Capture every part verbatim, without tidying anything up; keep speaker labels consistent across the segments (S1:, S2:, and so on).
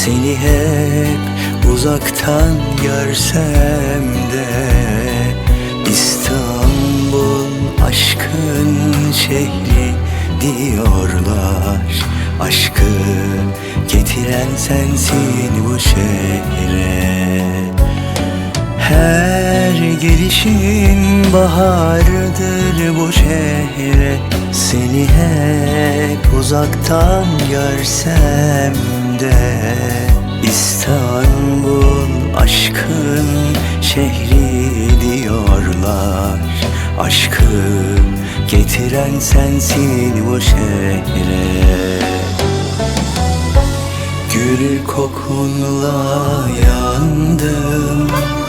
S1: Seni hep uzaktan görsem de İstanbul aşkın şehri diyorlar. Aşkı getiren sensin bu şehre. Her gelişin bahardır bu şehre. Seni hep uzaktan görsem de İstanbul aşkın şehri diyorlar. Aşkı getiren sensin bu şehre. Gül kokunla yandım,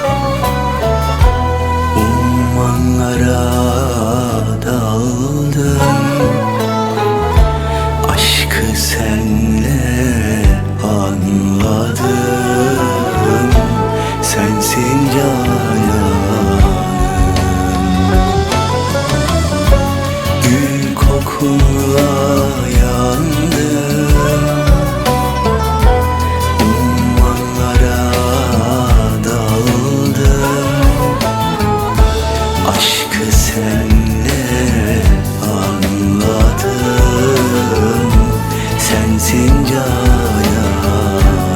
S1: ummanlara daldım. Aşkı senle anladım, sensin cananım. Gül kokunla yandım, ummanlara daldım. Aşkı senle anladım, sensin cananım.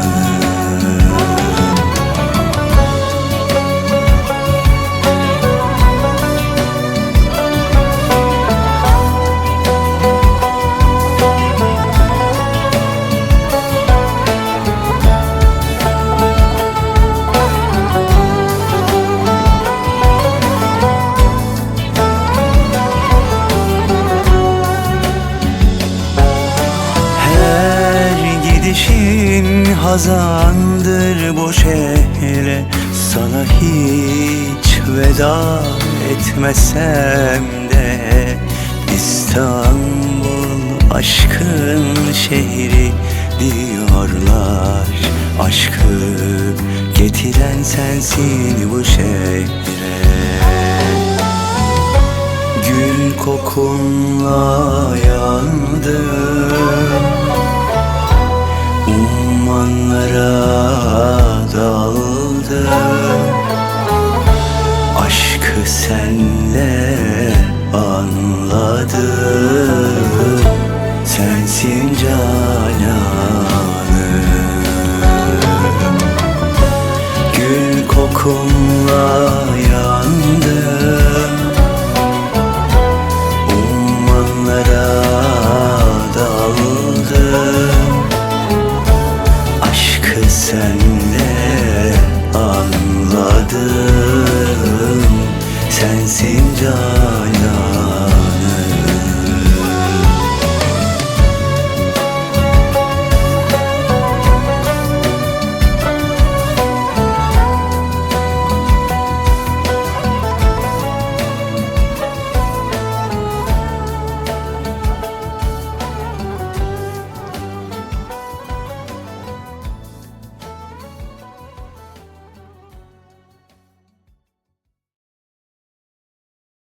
S1: Gidişin hazandır bu şehre. Sana hiç veda etmesem de İstanbul aşkın şehri diyorlar. Aşkı getiren sensin bu şehre. Gül kokunla yandım, ummanlara daldım. Aşkı senle anladım, sensin cananım. Gül kokun